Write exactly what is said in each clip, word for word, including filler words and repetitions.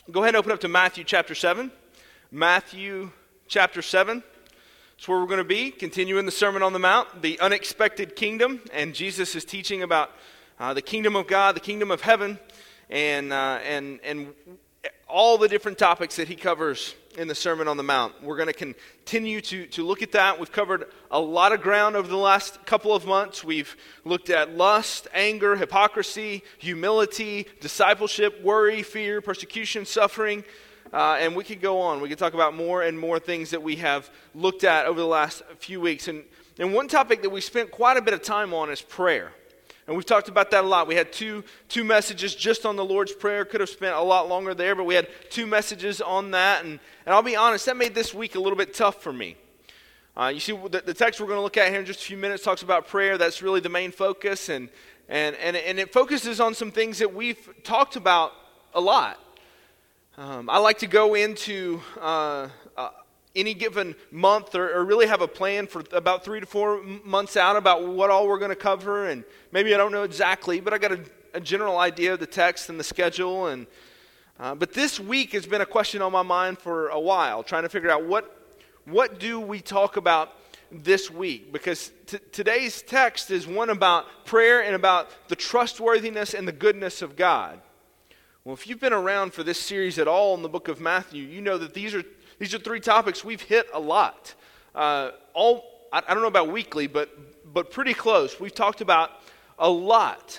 Go ahead and open up to Matthew chapter seven. Matthew chapter seven. That's where we're going to be, continuing the Sermon on the Mount, the unexpected kingdom. And Jesus is teaching about uh, the kingdom of God, the kingdom of heaven, and uh, and and all the different topics that he covers in the Sermon on the Mount. We're going to continue to, to look at that. We've covered a lot of ground over the last couple of months. We've looked at lust, anger, hypocrisy, humility, discipleship, worry, fear, persecution, suffering, uh, and we could go on. We could talk about more and more things that we have looked at over the last few weeks. And, and one topic that we spent quite a bit of time on is prayer. And we've talked about that a lot. We had two two messages just on the Lord's Prayer. Could have spent a lot longer there, but we had two messages on that. And, and I'll be honest, that made this week a little bit tough for me. Uh, you see, the, the text we're going to look at here in just a few minutes talks about prayer. That's really the main focus. And, and, and, and it focuses on some things that we've talked about a lot. Um, I like to go into uh, uh, any given month or, or really have a plan for about three to four months out about what all we're going to cover. And maybe I don't know exactly, but I got a, a general idea of the text and the schedule. And uh, But this week has been a question on my mind for a while, trying to figure out what what do we talk about this week? Because t- today's text is one about prayer and about the trustworthiness and the goodness of God. Well, if you've been around for this series at all in the book of Matthew, you know that these are These are three topics we've hit a lot. Uh, all I, I don't know about weekly, but but pretty close. We've talked about a lot.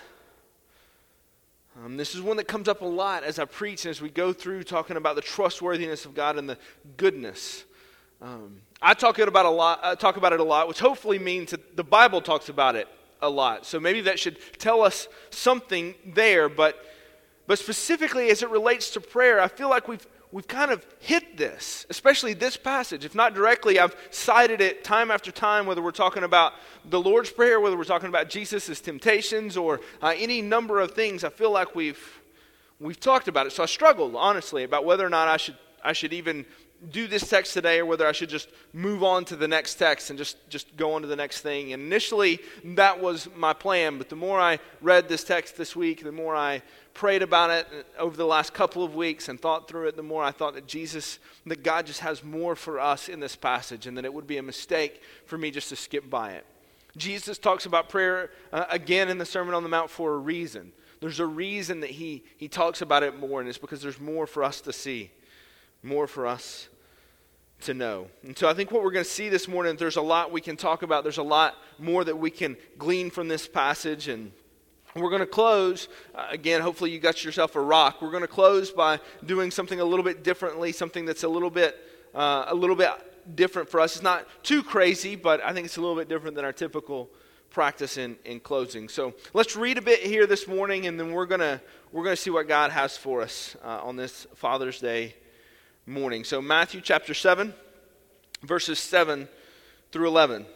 Um, this is one that comes up a lot as I preach and as we go through talking about the trustworthiness of God and the goodness. Um, I talk it about a lot. I talk about it a lot, which hopefully means that the Bible talks about it a lot. So maybe that should tell us something there. But but specifically as it relates to prayer, I feel like we've We've kind of hit this, especially this passage. If not directly, I've cited it time after time, whether we're talking about the Lord's Prayer, whether we're talking about Jesus' temptations, or uh, any number of things. I feel like we've we've talked about it. So I struggled, honestly, about whether or not I should I should even do this text today, or whether I should just move on to the next text and just, just go on to the next thing. And initially, that was my plan. But the more I read this text this week, the more I prayed about it over the last couple of weeks and thought through it, the more I thought that Jesus, that God just has more for us in this passage, and that it would be a mistake for me just to skip by it. Jesus talks about prayer uh, again in the Sermon on the Mount for a reason. There's a reason that he, he talks about it more, and it's because there's more for us to see, more for us to know. And so I think what we're going to see this morning, there's a lot we can talk about. There's a lot more that we can glean from this passage, and we're going to close, uh, again, hopefully you got yourself a rock. We're going to close by doing something a little bit differently, something that's a little bit uh, a little bit different for us. It's not too crazy, but I think it's a little bit different than our typical practice in, in closing. So let's read a bit here this morning, and then we're going to we're going to see what God has for us uh, on this Father's Day morning. So Matthew chapter seven, verses seven through eleven.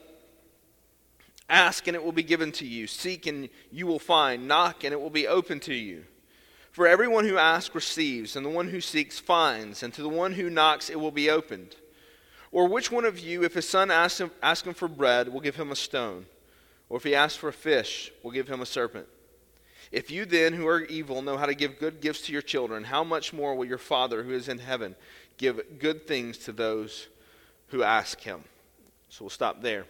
Ask and it will be given to you. Seek and you will find. Knock and it will be open to you. For everyone who asks receives, and the one who seeks finds, and to the one who knocks it will be opened. Or which one of you, if his son asks him, asks him for bread, will give him a stone? Or if he asks for a fish, will give him a serpent? If you then, who are evil, know how to give good gifts to your children, how much more will your Father who is in heaven give good things to those who ask him? So we'll stop there.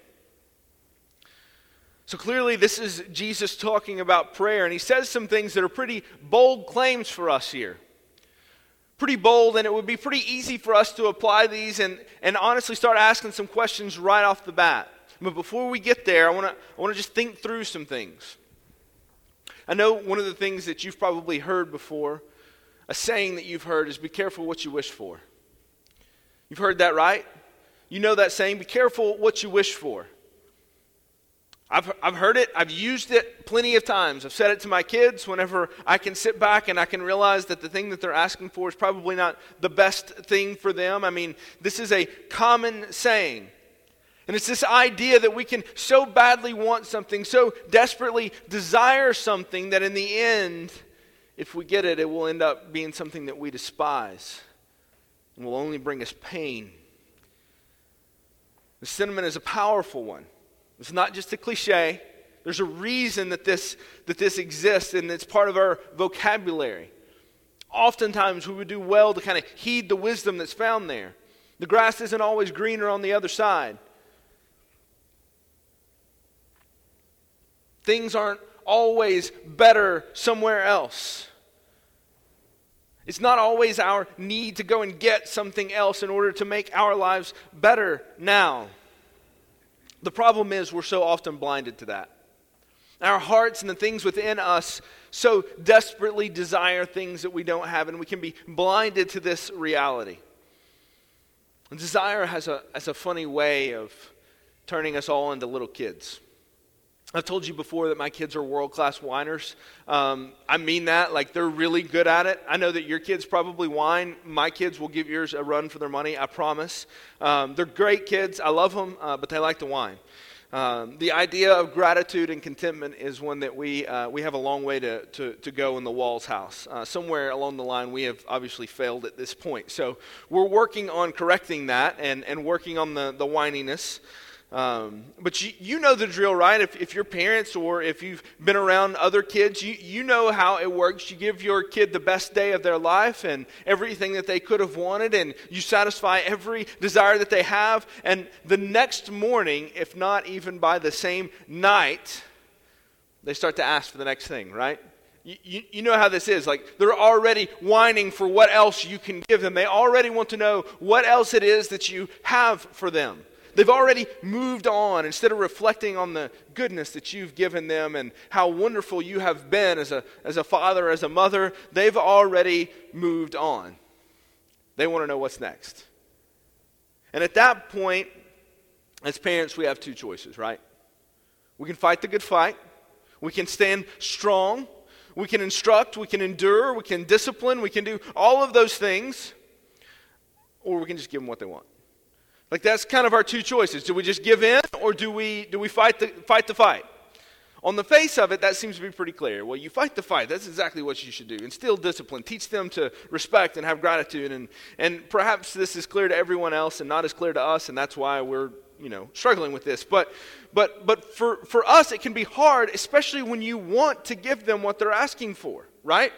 So clearly this is Jesus talking about prayer, and he says some things that are pretty bold claims for us here. Pretty bold, and it would be pretty easy for us to apply these and, and honestly start asking some questions right off the bat. But before we get there, I want to I want to just think through some things. I know one of the things that you've probably heard before, a saying that you've heard, is be careful what you wish for. You've heard that, right? You know that saying, be careful what you wish for. I've I've heard it. I've used it plenty of times. I've said it to my kids whenever I can sit back and I can realize that the thing that they're asking for is probably not the best thing for them. I mean, this is a common saying. And it's this idea that we can so badly want something, so desperately desire something, that in the end, if we get it, it will end up being something that we despise and will only bring us pain. The sentiment is a powerful one. It's not just a cliche. There's a reason that this that this exists, and it's part of our vocabulary. oftentimes we would do well to kind of heed the wisdom that's found there. The grass isn't always greener on the other side. Things aren't always better somewhere else. It's not always our need to go and get something else in order to make our lives better now. The problem is we're so often blinded to that. Our hearts and the things within us so desperately desire things that we don't have, and we can be blinded to this reality. And desire has a, has a funny way of turning us all into little kids. I've told you before that my kids are world-class whiners. Um, I mean that, like they're really good at it. I know that your kids probably whine. My kids will give yours a run for their money, I promise. Um, they're great kids. I love them, uh, but they like to whine. Um, the idea of gratitude and contentment is one that we uh, we have a long way to, to, to go in the Walls house. Uh, somewhere along the line, we have obviously failed at this point. So we're working on correcting that and, and working on the, the whininess. Um, but you, you know the drill, right? If, if your parents or if you've been around other kids, you, you know how it works. You give your kid the best day of their life and everything that they could have wanted, and you satisfy every desire that they have. And the next morning, if not even by the same night, they start to ask for the next thing, right? You, you, you know how this is. Like, they're already whining for what else you can give them. They already want to know what else it is that you have for them. They've already moved on. Instead of reflecting on the goodness that you've given them and how wonderful you have been as a, as a father, as a mother, they've already moved on. They want to know what's next. And at that point, as parents, we have two choices, right? We can fight the good fight. We can stand strong. We can instruct. We can endure. We can discipline. We can do all of those things. Or we can just give them what they want. Like, that's kind of our two choices. Do we just give in, or do we do we fight the fight the fight? On the face of it, that seems to be pretty clear. Well, you fight the fight. That's exactly what you should do. Instill discipline. Teach them to respect and have gratitude. And, and perhaps this is clear to everyone else and not as clear to us, and that's why we're, you know, struggling with this. But but but for, for us, it can be hard, especially when you want to give them what they're asking for, right?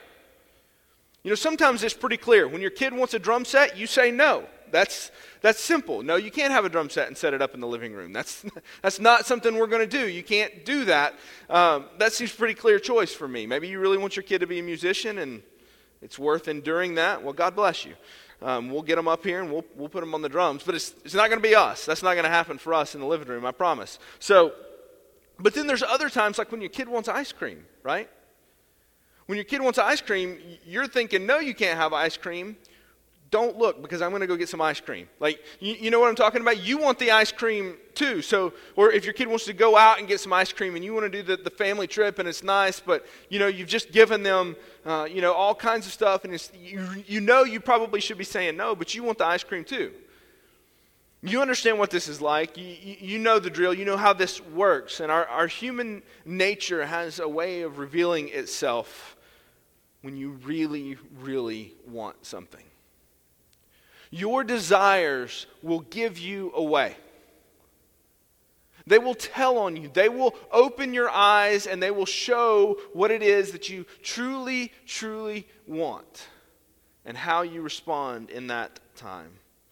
You know, sometimes it's pretty clear. When your kid wants a drum set, you say no. That's that's simple. No, you can't have a drum set and set it up in the living room. That's that's not something we're going to do. You can't do that. Um, that seems a pretty clear choice for me. Maybe you really want your kid to be a musician, and it's worth enduring that. Well, God bless you. Um, we'll get them up here, and we'll we'll put them on the drums. But it's it's not going to be us. That's not going to happen for us in the living room, I promise. So, but then there's other times, like when your kid wants ice cream, right? When your kid wants ice cream, you're thinking, no, you can't have ice cream. Don't look, because I'm going to go get some ice cream. Like, you, you know what I'm talking about? You want the ice cream too. So, or if your kid wants to go out and get some ice cream and you want to do the, the family trip and it's nice, but, you know, you've just given them, uh, you know, all kinds of stuff, and it's, you, you know you probably should be saying no, but you want the ice cream too. You understand what this is like. You, you, you know the drill. You know how this works. And our, our human nature has a way of revealing itself when you really, really want something. Your desires will give you away. They will tell on you. They will open your eyes, and they will show what it is that you truly, truly want and how you respond in that time.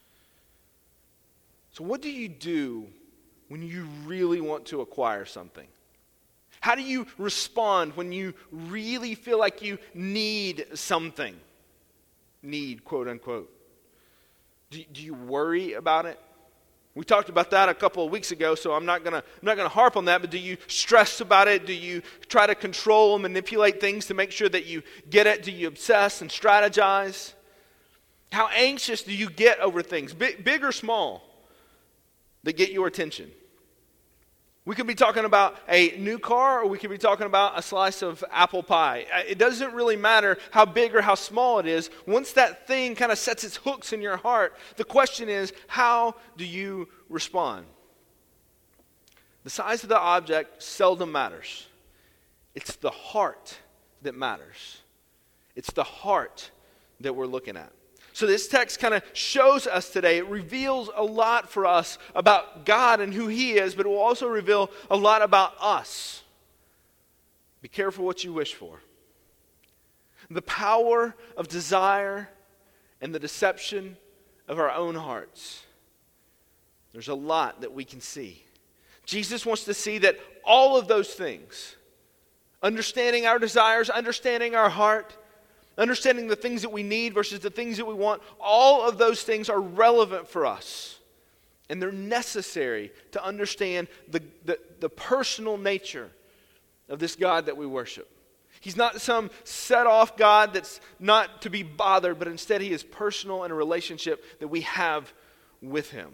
So what do you do when you really want to acquire something? How do you respond when you really feel like you need something? Need, quote unquote. Do, do you worry about it? We talked about that a couple of weeks ago, so I'm not gonna I'm not gonna harp on that. But do you stress about it? Do you try to control and manipulate things to make sure that you get it? Do you obsess and strategize? How anxious do you get over things, big, big or small, that get your attention? We could be talking about a new car, or we could be talking about a slice of apple pie. It doesn't really matter how big or how small it is. Once that thing kind of sets its hooks in your heart, the question is, how do you respond? The size of the object seldom matters. It's the heart that matters. It's the heart that we're looking at. So this text kind of shows us today, it reveals a lot for us about God and who He is, but it will also reveal a lot about us. Be careful what you wish for. the power of desire and the deception of our own hearts. There's a lot that we can see. Jesus wants to see that all of those things, understanding our desires, understanding our heart, understanding the things that we need versus the things that we want, all of those things are relevant for us. And they're necessary to understand the, the, the personal nature of this God that we worship. He's not some set-off God that's not to be bothered, but instead he is personal in a relationship that we have with him.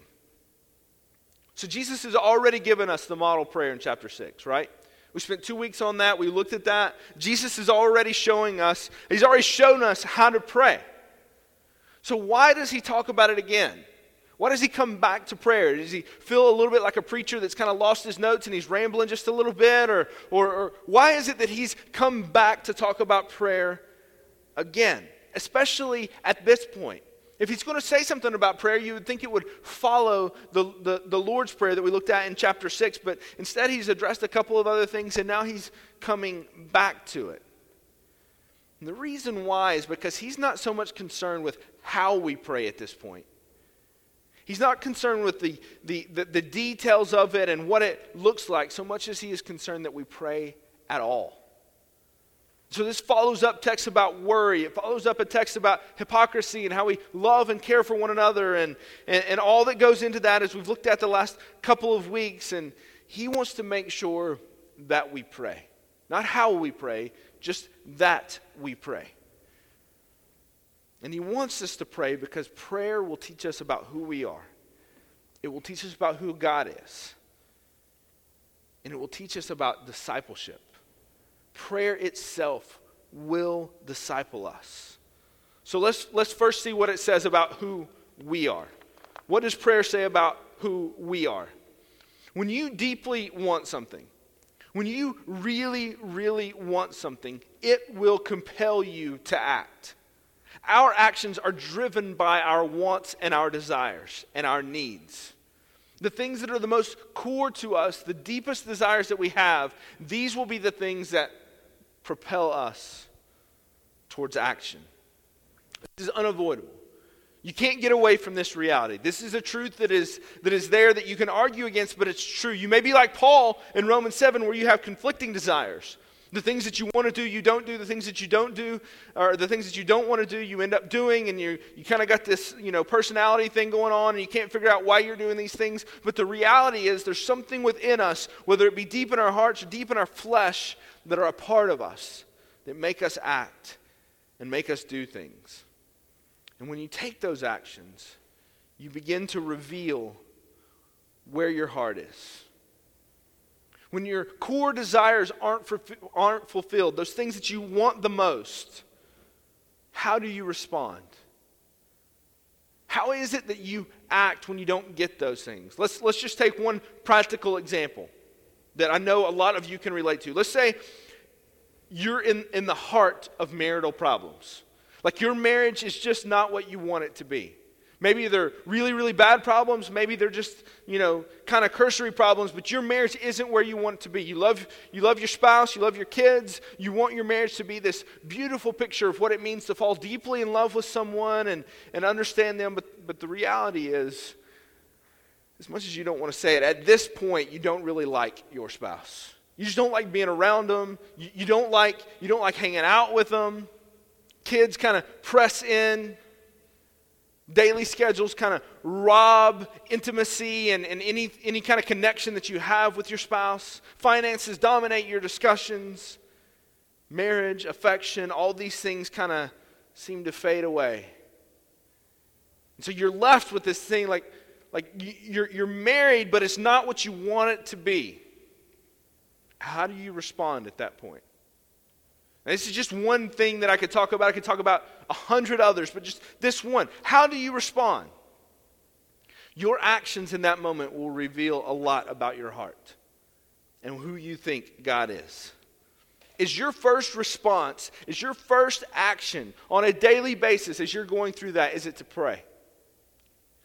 So Jesus has already given us the model prayer in chapter six, right? We spent two weeks on that. We looked at that. Jesus is already showing us, he's already shown us how to pray. So why does he talk about it again? Why does he come back to prayer? Does he feel a little bit like a preacher that's kind of lost his notes and he's rambling just a little bit? Or, or, or why is it that he's come back to talk about prayer again? Especially at this point. If he's going to say something about prayer, you would think it would follow the, the, the Lord's Prayer that we looked at in chapter six. But instead he's addressed a couple of other things and now he's coming back to it. And the reason why is because he's not so much concerned with how we pray at this point. He's not concerned with the, the, the, the details of it and what it looks like so much as he is concerned that we pray at all. So this follows up text about worry. It follows up a text about hypocrisy and how we love and care for one another and, and, and all that goes into that as we've looked at the last couple of weeks. And he wants to make sure that we pray. Not how we pray, just that we pray. And he wants us to pray because prayer will teach us about who we are. It will teach us about who God is. And it will teach us about discipleship. Prayer itself will disciple us. So let's, let's first see what it says about who we are. What does prayer say about who we are? When you deeply want something, when you really, really want something, it will compel you to act. Our actions are driven by our wants and our desires and our needs. The things that are the most core to us, the deepest desires that we have, these will be the things that propel us towards action. This is unavoidable. You can't get away from this reality. This is a truth that is, that is there that you can argue against, but it's true. You may be like Paul in Romans seven where you have conflicting desires. The things that you want to do, you don't do. The things that you don't do, or the things that you don't want to do, you end up doing. And you you kind of got this, you know, personality thing going on, and you can't figure out why you're doing these things. But the reality is there's something within us, whether it be deep in our hearts or deep in our flesh, that are a part of us, that make us act and make us do things. And when you take those actions, you begin to reveal where your heart is. When your core desires aren't, for, aren't fulfilled, those things that you want the most, how do you respond? How is it that you act when you don't get those things? Let's, let's just take one practical example that I know a lot of you can relate to. Let's say you're in, in the heart of marital problems. Like your marriage is just not what you want it to be. Maybe they're really, really bad problems. Maybe they're just, you know, kind of cursory problems, but your marriage isn't where you want it to be. You love, you love your spouse, you love your kids. You want your marriage to be this beautiful picture of what it means to fall deeply in love with someone and, and understand them. But, but the reality is, as much as you don't want to say it, at this point, you don't really like your spouse. You just don't like being around them. You, you don't like, you don't like hanging out with them. Kids kind of press in. Daily schedules kind of rob intimacy and, and any, any kind of connection that you have with your spouse. Finances dominate your discussions. Marriage, affection, all these things kind of seem to fade away. And so you're left with this thing like, like you're, you're married, but it's not what you want it to be. How do you respond at that point? Now, this is just one thing that I could talk about. I could talk about a hundred others, but just this one. How do you respond? Your actions in that moment will reveal a lot about your heart and who you think God is. Is your first response, is your first action on a daily basis as you're going through that, is it to pray?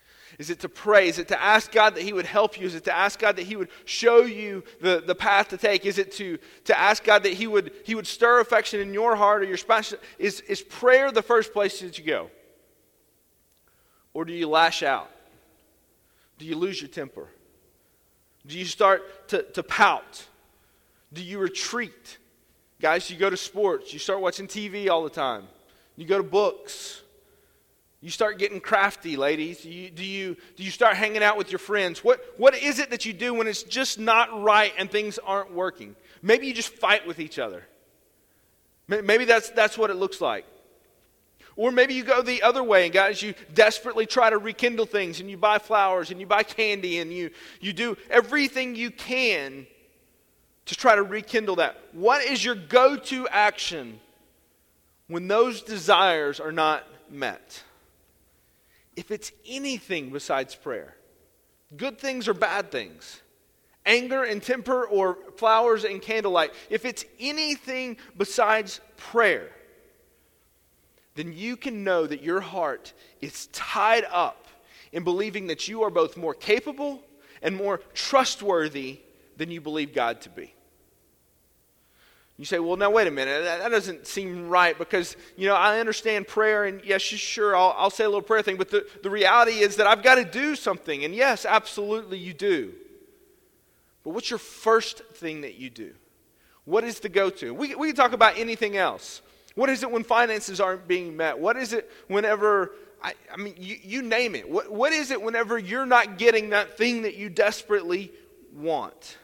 Is it to pray? Is it to ask God that he would help you? Is it to ask God that he would show you the, the path to take? Is it to, to ask God that he would, he would stir affection in your heart or your spouse? Is, is prayer the first place that you go? Or do you lash out? Do you lose your temper? Do you start to, to pout? Do you retreat? Guys, you go to sports. You start watching T V all the time. You go to books. You start getting crafty, ladies. You, do you do you start hanging out with your friends? What what is it that you do when it's just not right and things aren't working? Maybe you just fight with each other. Maybe that's that's what it looks like. Or maybe you go the other way, and guys, you desperately try to rekindle things, and you buy flowers, and you buy candy, and you, you do everything you can to try to rekindle that. What is your go-to action when those desires are not met? If it's anything besides prayer, good things or bad things, anger and temper or flowers and candlelight, if it's anything besides prayer, then you can know that your heart is tied up in believing that you are both more capable and more trustworthy than you believe God to be. You say, well, now wait a minute, that, that doesn't seem right because, you know, I understand prayer and yes, sure, I'll, I'll say a little prayer thing, but the, the reality is that I've got to do something. And yes, absolutely you do. But what's your first thing that you do? What is the go-to? We, we can talk about anything else. What is it when finances aren't being met? What is it whenever, I, I mean, you, you name it. What, what is it whenever you're not getting that thing that you desperately want?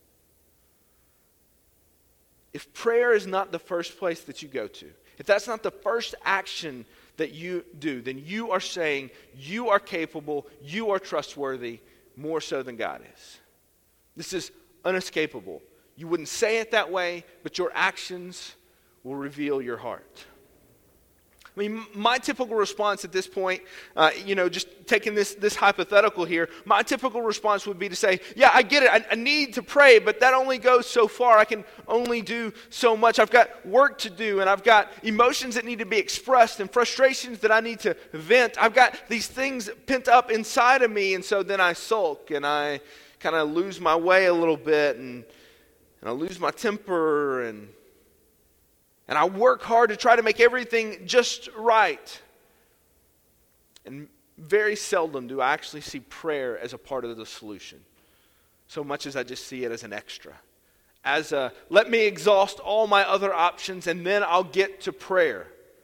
If prayer is not the first place that you go to, if that's not the first action that you do, then you are saying you are capable, you are trustworthy, more so than God is. This is unescapable. You wouldn't say it that way, but your actions will reveal your heart. I mean, my typical response at this point, uh, you know, just taking this, this hypothetical here, my typical response would be to say, yeah, I get it. I, I need to pray, but that only goes so far. I can only do so much. I've got work to do, and I've got emotions that need to be expressed and frustrations that I need to vent. I've got these things pent up inside of me, and so then I sulk, and I kind of lose my way a little bit, and, and I lose my temper, and And I work hard to try to make everything just right. And very seldom do I actually see prayer as a part of the solution, so much as I just see it as an extra. As a, let me exhaust all my other options and then I'll get to prayer.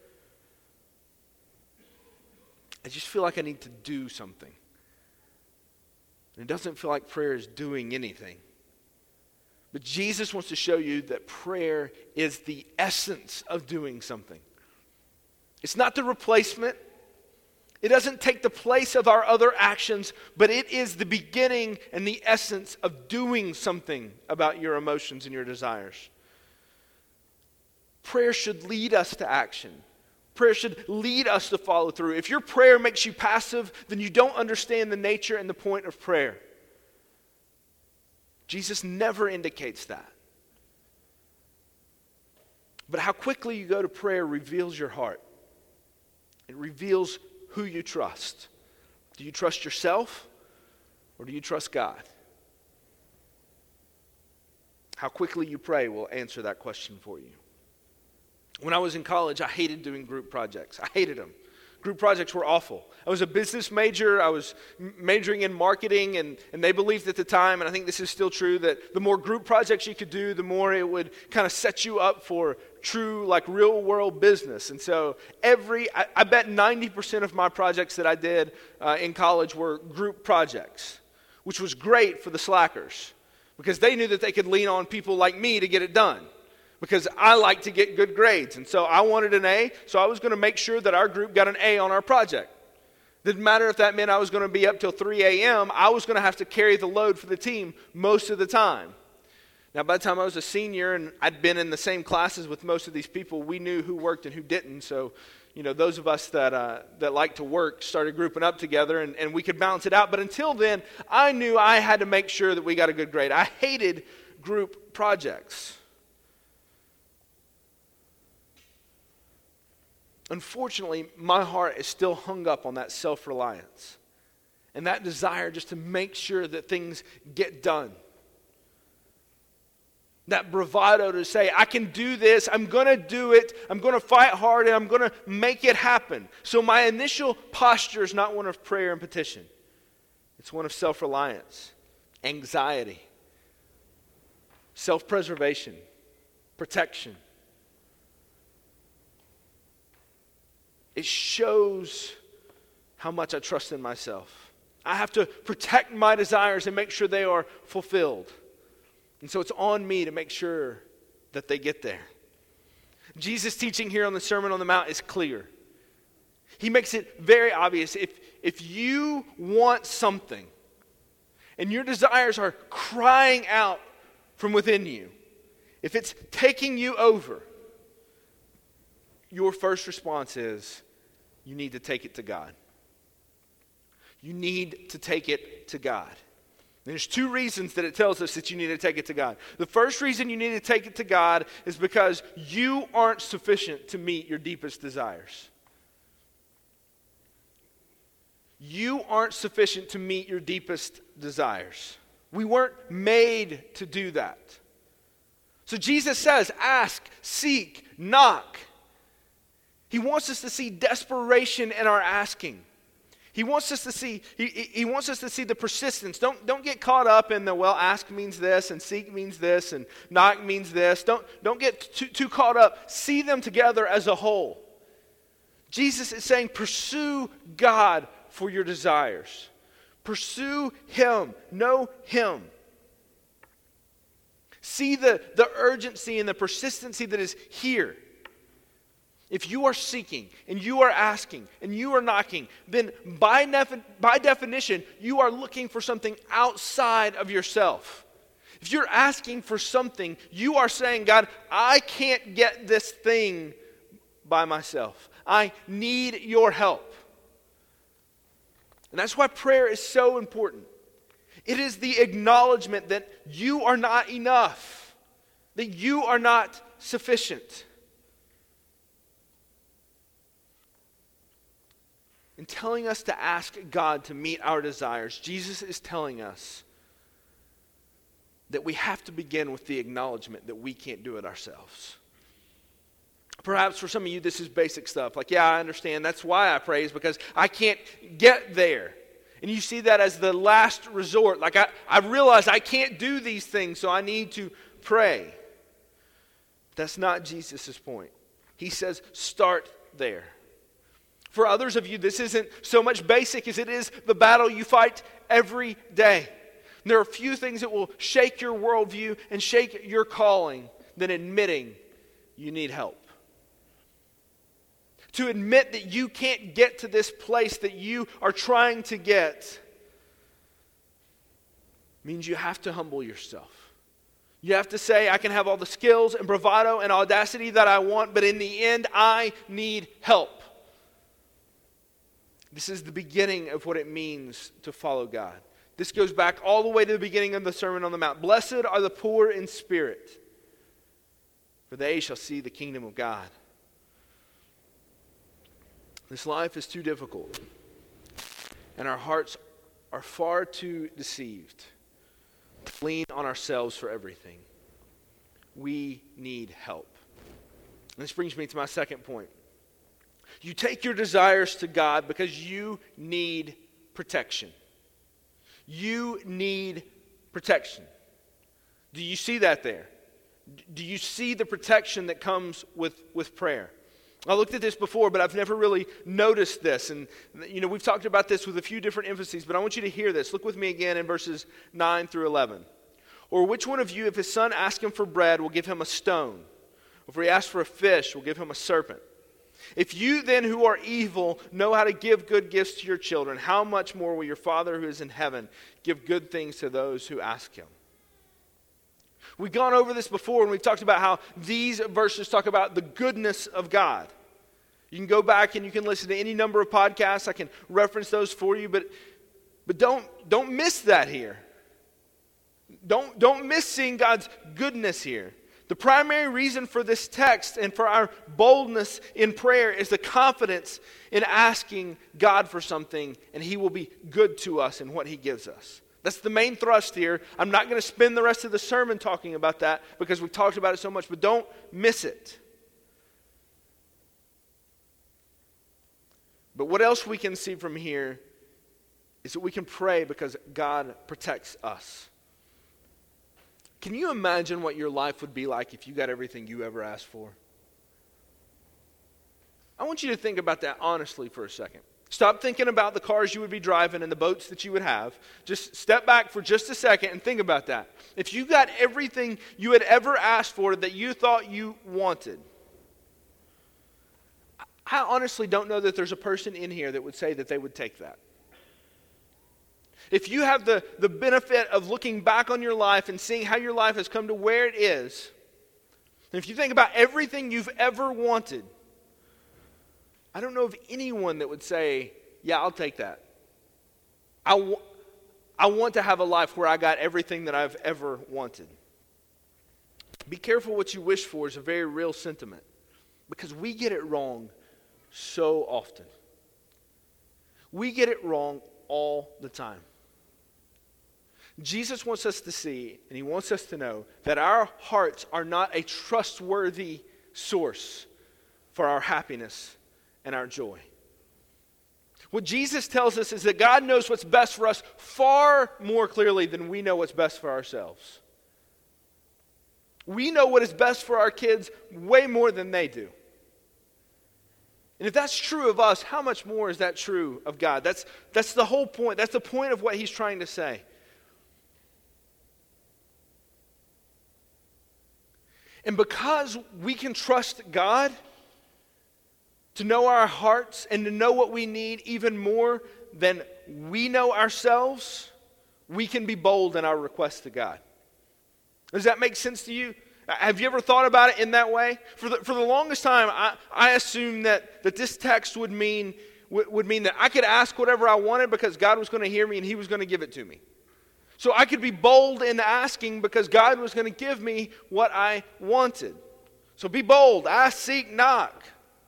I just feel like I need to do something. And it doesn't feel like prayer is doing anything. But Jesus wants to show you that prayer is the essence of doing something. It's not the replacement. It doesn't take the place of our other actions, but it is the beginning and the essence of doing something about your emotions and your desires. Prayer should lead us to action. Prayer should lead us to follow through. If your prayer makes you passive, then you don't understand the nature and the point of prayer. Jesus never indicates that. But how quickly you go to prayer reveals your heart. It reveals who you trust. Do you trust yourself or do you trust God? How quickly you pray will answer that question for you. When I was in college, I hated doing group projects. I hated them. Group projects were awful. I was a business major. I was majoring in marketing, and, and they believed at the time, and I think this is still true, that the more group projects you could do, the more it would kind of set you up for true, like real world business. And so every, I, I bet ninety percent of my projects that I did uh, in college were group projects, which was great for the slackers because they knew that they could lean on people like me to get it done. Because I like to get good grades. And so I wanted an A, so I was going to make sure that our group got an A on our project. Didn't matter if that meant I was going to be up till three a.m., I was going to have to carry the load for the team most of the time. Now, by the time I was a senior and I'd been in the same classes with most of these people, we knew who worked and who didn't. So, you know, those of us that uh, that like to work started grouping up together and, and we could balance it out. But until then, I knew I had to make sure that we got a good grade. I hated group projects. Unfortunately, my heart is still hung up on that self-reliance. and that desire just to make sure that things get done. That bravado to say, I can do this, I'm going to do it, I'm going to fight hard, and I'm going to make it happen. So my initial posture is not one of prayer and petition. It's one of self-reliance, anxiety, self-preservation, protection. It shows how much I trust in myself. I have to protect my desires and make sure they are fulfilled. And so it's on me to make sure that they get there. Jesus' teaching here on the Sermon on the Mount is clear. He makes it very obvious. If, if you want something and your desires are crying out from within you, if it's taking you over, your first response is, you need to take it to God. You need to take it to God. There's two reasons that it tells us that you need to take it to God. The first reason you need to take it to God is because you aren't sufficient to meet your deepest desires. You aren't sufficient to meet your deepest desires. We weren't made to do that. So Jesus says, ask, seek, knock. He wants us to see desperation in our asking. He wants us to see, he, he wants us to see the persistence. Don't, don't get caught up in the, well, ask means this, and seek means this, and knock means this. Don't, don't get too, too caught up. See them together as a whole. Jesus is saying, pursue God for your desires. Pursue Him. Know Him. See the, the urgency and the persistency that is here. If you are seeking and you are asking and you are knocking, then by, nef- by definition, you are looking for something outside of yourself. If you're asking for something, you are saying, God, I can't get this thing by myself. I need your help. And that's why prayer is so important. It is the acknowledgement that you are not enough, that you are not sufficient. In telling us to ask God to meet our desires, Jesus is telling us that we have to begin with the acknowledgement that we can't do it ourselves. Perhaps for some of you this is basic stuff. Like, yeah, I understand. That's why I pray, is because I can't get there. And you see that as the last resort. Like, I, I realize I can't do these things, so I need to pray. That's not Jesus' point. He says, start there. For others of you, this isn't so much basic as it is the battle you fight every day. There are few things that will shake your worldview and shake your calling than admitting you need help. To admit that you can't get to this place that you are trying to get means you have to humble yourself. You have to say, I can have all the skills and bravado and audacity that I want, but in the end, I need help. This is the beginning of what it means to follow God. This goes back all the way to the beginning of the Sermon on the Mount. Blessed are the poor in spirit, for they shall see the kingdom of God. This life is too difficult, and our hearts are far too deceived to lean on ourselves for everything. We need help. And this brings me to my second point. You take your desires to God because you need protection. You need protection. Do you see that there? Do you see the protection that comes with, with prayer? I looked at this before, but I've never really noticed this. And, you know, we've talked about this with a few different emphases, but I want you to hear this. Look with me again in verses nine through eleven. Or which one of you, if his son asks him for bread, will give him a stone? Or if he asks for a fish, will give him a serpent? If you then who are evil know how to give good gifts to your children, how much more will your Father who is in heaven give good things to those who ask him? We've gone over this before, and we've talked about how these verses talk about the goodness of God. You can go back and you can listen to any number of podcasts. I can reference those for you, but, but don't, don't miss that here. Don't, don't miss seeing God's goodness here. The primary reason for this text and for our boldness in prayer is the confidence in asking God for something, and He will be good to us in what He gives us. That's the main thrust here. I'm not going to spend the rest of the sermon talking about that because we've talked about it so much, but don't miss it. But what else we can see from here is that we can pray because God protects us. Can you imagine what your life would be like if you got everything you ever asked for? I want you to think about that honestly for a second. Stop thinking about the cars you would be driving and the boats that you would have. Just step back for just a second and think about that. If you got everything you had ever asked for that you thought you wanted, I honestly don't know that there's a person in here that would say that they would take that. If you have the, the benefit of looking back on your life and seeing how your life has come to where it is, and if you think about everything you've ever wanted, I don't know of anyone that would say, yeah, I'll take that. I, w- I want to have a life where I got everything that I've ever wanted. Be careful what you wish for is a very real sentiment, because we get it wrong so often. We get it wrong all the time. Jesus wants us to see, and He wants us to know, that our hearts are not a trustworthy source for our happiness and our joy. What Jesus tells us is that God knows what's best for us far more clearly than we know what's best for ourselves. We know what is best for our kids way more than they do. And if that's true of us, how much more is that true of God? That's, that's the whole point. That's the point of what He's trying to say. And because we can trust God to know our hearts and to know what we need even more than we know ourselves, we can be bold in our requests to God. Does that make sense to you? Have you ever thought about it in that way? For the, for the longest time, I, I assumed that, that this text would mean, would, would mean that I could ask whatever I wanted because God was going to hear me and He was going to give it to me. So I could be bold in asking because God was going to give me what I wanted. So be bold, ask, seek, knock.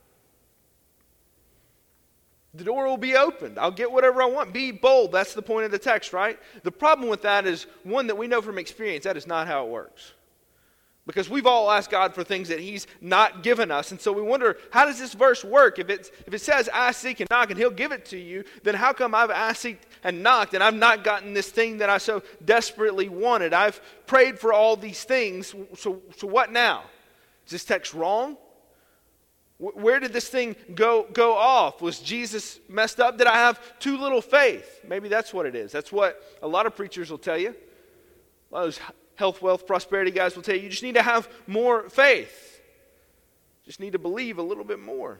The door will be opened. I'll get whatever I want. Be bold. That's the point of the text, right? The problem with that is, one, that we know from experience, that is not how it works. Because we've all asked God for things that He's not given us. And so we wonder, how does this verse work? If it's if it says, ask, seek, and knock, and He'll give it to you, then how come I've asked, seeked, and knocked, and I've not gotten this thing that I so desperately wanted? I've prayed for all these things, so, so what now? Is this text wrong? Where did this thing go, go off? Was Jesus messed up? Did I have too little faith? Maybe that's what it is. That's what a lot of preachers will tell you. A lot of those health, wealth, prosperity guys will tell you, you just need to have more faith. Just need to believe a little bit more.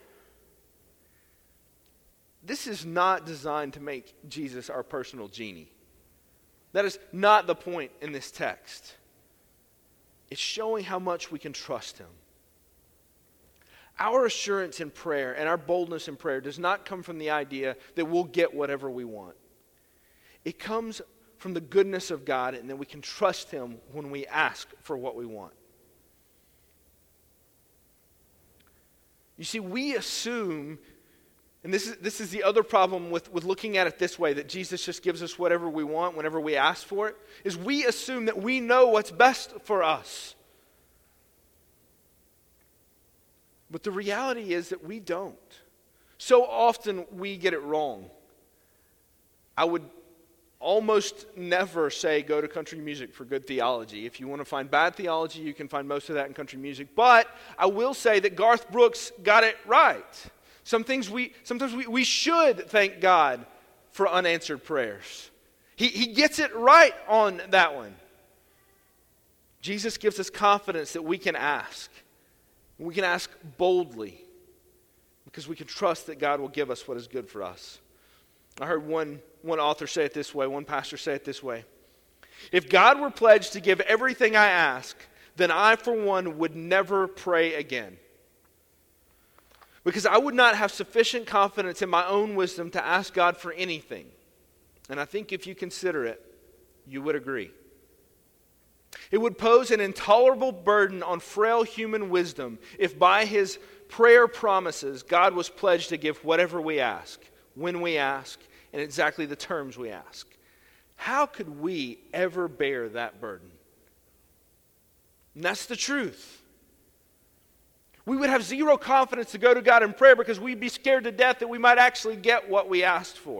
This is not designed to make Jesus our personal genie. That is not the point in this text. It's showing how much we can trust Him. Our assurance in prayer and our boldness in prayer does not come from the idea that we'll get whatever we want. It comes from the goodness of God, and that we can trust Him when we ask for what we want. You see, we assume, and this is this is the other problem with, with looking at it this way, that Jesus just gives us whatever we want whenever we ask for it, is we assume that we know what's best for us. But the reality is that we don't. So often we get it wrong. I would almost never say go to country music for good theology. If you want to find bad theology, you can find most of that in country music. But I will say that Garth Brooks got it right. Some things we sometimes we, we should thank God for unanswered prayers. He, he gets it right on that one. Jesus gives us confidence that we can ask. We can ask boldly because we can trust that God will give us what is good for us. I heard one, one author say it this way, one pastor say it this way. If God were pledged to give everything I ask, then I, for one, would never pray again. Because I would not have sufficient confidence in my own wisdom to ask God for anything. And I think if you consider it, you would agree. It would pose an intolerable burden on frail human wisdom if by his prayer promises God was pledged to give whatever we ask, when we ask, and exactly the terms we ask. How could we ever bear that burden? And that's the truth. We would have zero confidence to go to God in prayer because we'd be scared to death that we might actually get what we asked for.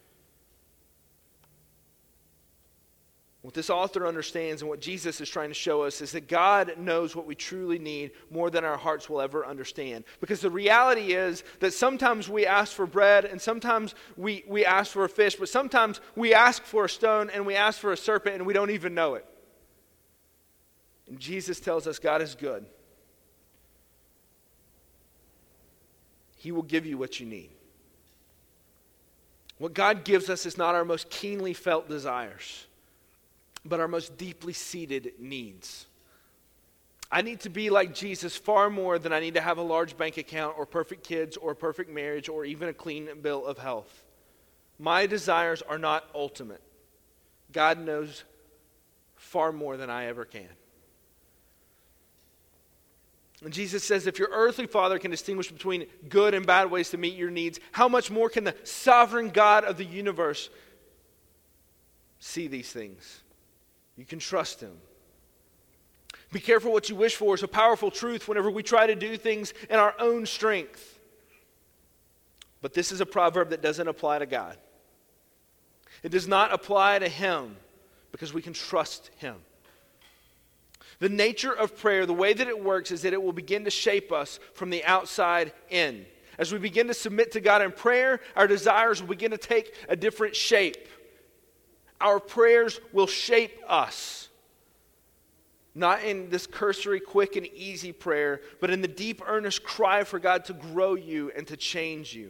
What this author understands and what Jesus is trying to show us is that God knows what we truly need more than our hearts will ever understand. Because the reality is that sometimes we ask for bread and sometimes we, we ask for a fish, but sometimes we ask for a stone and we ask for a serpent and we don't even know it. And Jesus tells us God is good. He will give you what you need. What God gives us is not our most keenly felt desires, but our most deeply seated needs. I need to be like Jesus far more than I need to have a large bank account or perfect kids or a perfect marriage or even a clean bill of health. My desires are not ultimate. God knows far more than I ever can. And Jesus says if your earthly father can distinguish between good and bad ways to meet your needs, how much more can the sovereign God of the universe see these things? You can trust him. Be careful what you wish for is a powerful truth whenever we try to do things in our own strength. But this is a proverb that doesn't apply to God. It does not apply to him because we can trust him. The nature of prayer, the way that it works, is that it will begin to shape us from the outside in. As we begin to submit to God in prayer, our desires will begin to take a different shape. Our prayers will shape us. Not in this cursory, quick, and easy prayer, but in the deep, earnest cry for God to grow you and to change you.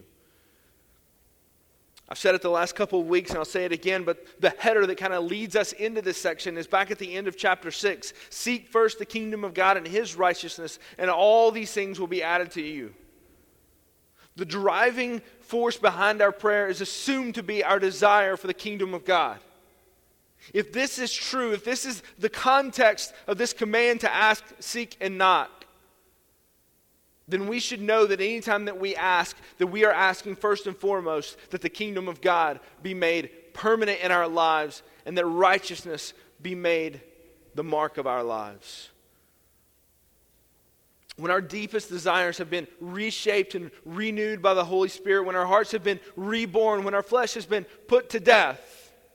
I've said it the last couple of weeks, and I'll say it again, but the header that kind of leads us into this section is back at the end of chapter six. Seek first the kingdom of God and his righteousness, and all these things will be added to you. The driving force behind our prayer is assumed to be our desire for the kingdom of God. If this is true, if this is the context of this command to ask, seek, and knock, then we should know that anytime that we ask, that we are asking first and foremost that the kingdom of God be made permanent in our lives and that righteousness be made the mark of our lives. When our deepest desires have been reshaped and renewed by the Holy Spirit, when our hearts have been reborn, when our flesh has been put to death,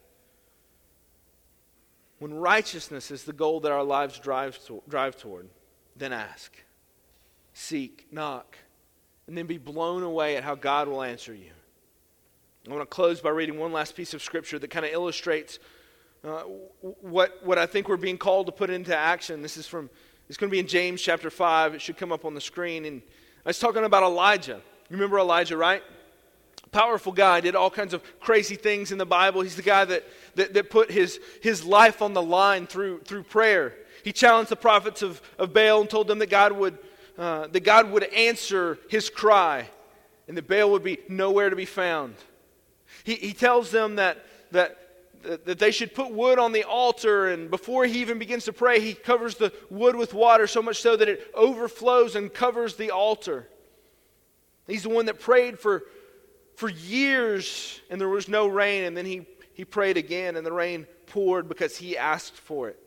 when righteousness is the goal that our lives drive, to, drive toward, then ask, seek, knock, and then be blown away at how God will answer you. I want to close by reading one last piece of scripture that kind of illustrates uh, what, what I think we're being called to put into action. This is from, it's going to be in James chapter five. It should come up on the screen. And I was talking about Elijah. You remember Elijah, right? Powerful guy, did all kinds of crazy things in the Bible. He's the guy that, that, that put his, his life on the line through, through prayer. He challenged the prophets of, of Baal and told them that God would uh, that God would answer his cry and that Baal would be nowhere to be found. He, he tells them that, that, that they should put wood on the altar, and before he even begins to pray, he covers the wood with water so much so that it overflows and covers the altar. He's the one that prayed for For years, and there was no rain, and then he, he prayed again, and the rain poured because he asked for it.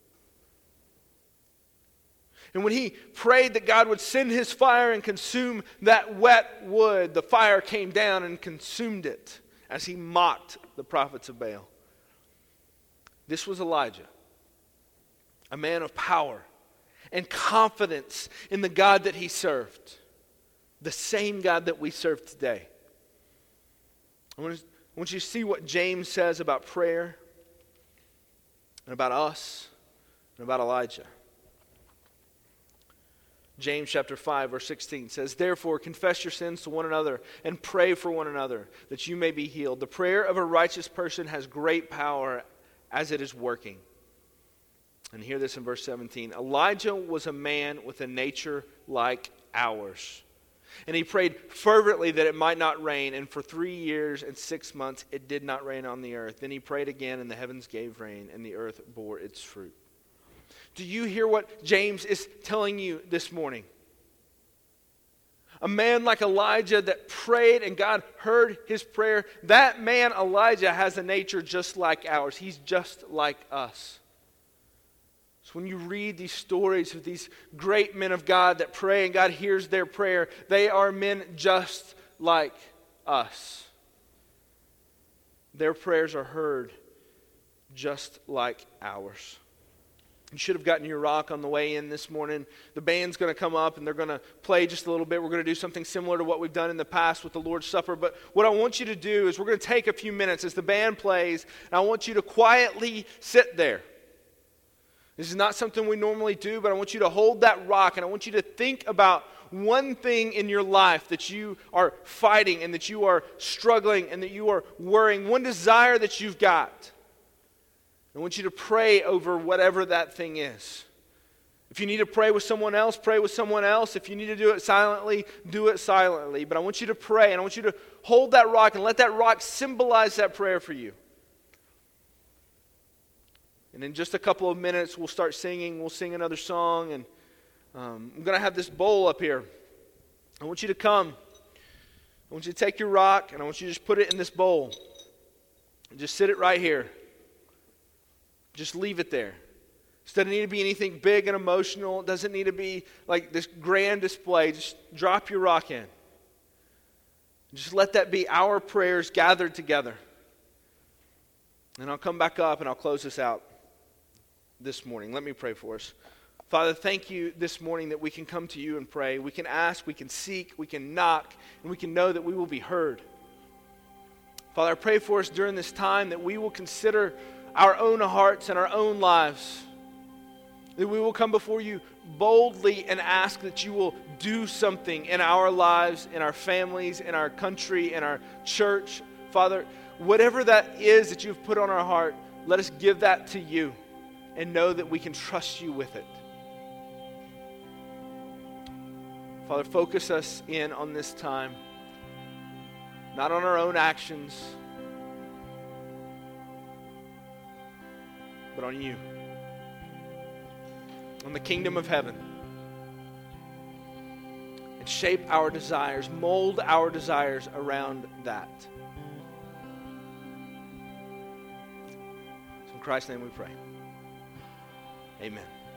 And when he prayed that God would send his fire and consume that wet wood, the fire came down and consumed it as he mocked the prophets of Baal. This was Elijah, a man of power and confidence in the God that he served, the same God that we serve today. I want, to, I want you to see what James says about prayer and about us and about Elijah. James chapter five verse sixteen says, "Therefore confess your sins to one another and pray for one another that you may be healed. The prayer of a righteous person has great power as it is working." And hear this in verse seventeen. "Elijah was a man with a nature like ours. And he prayed fervently that it might not rain, and for three years and six months it did not rain on the earth. Then he prayed again, and the heavens gave rain, and the earth bore its fruit." Do you hear what James is telling you this morning? A man like Elijah that prayed and God heard his prayer. That man, Elijah, has a nature just like ours. He's just like us. So when you read these stories of these great men of God that pray and God hears their prayer, they are men just like us. Their prayers are heard just like ours. You should have gotten your rock on the way in this morning. The band's going to come up and they're going to play just a little bit. We're going to do something similar to what we've done in the past with the Lord's Supper. But what I want you to do is we're going to take a few minutes as the band plays, and I want you to quietly sit there. This is not something we normally do, but I want you to hold that rock, and I want you to think about one thing in your life that you are fighting and that you are struggling and that you are worrying, one desire that you've got. I want you to pray over whatever that thing is. If you need to pray with someone else, pray with someone else. If you need to do it silently, do it silently. But I want you to pray, and I want you to hold that rock and let that rock symbolize that prayer for you. And in just a couple of minutes, we'll start singing. We'll sing another song, and um, I'm going to have this bowl up here. I want you to come. I want you to take your rock, and I want you to just put it in this bowl. And just sit it right here. Just leave it there. It doesn't need to be anything big and emotional. It doesn't need to be like this grand display. Just drop your rock in. Just let that be our prayers gathered together. And I'll come back up and I'll close this out this morning. Let me pray for us. Father, thank you this morning that we can come to you and pray. We can ask, we can seek, we can knock, and we can know that we will be heard. Father, I pray for us during this time that we will consider our own hearts and our own lives. That we will come before you boldly and ask that you will do something in our lives, in our families, in our country, in our church. Father, whatever that is that you've put on our heart, let us give that to you and know that we can trust you with it. Father, focus us in on this time, not on our own actions, but on you, on the kingdom of heaven. And shape our desires, mold our desires around that. In Christ's name we pray. Amen.